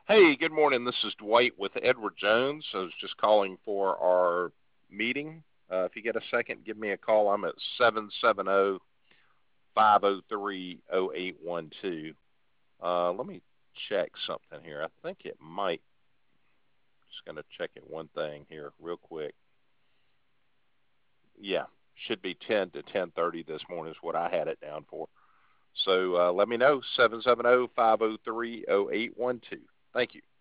Hey, good morning. This is Dwight with Edward Jones. I was just calling for our meeting. If you get a second, give me a call. I'm at 770-503-0812. Let me check something here. I think it might. Just going to check it one thing here real quick. Yeah, should be 10 to 10:30 this morning is what I had it down for. So let me know, 770-503-0812. Thank you.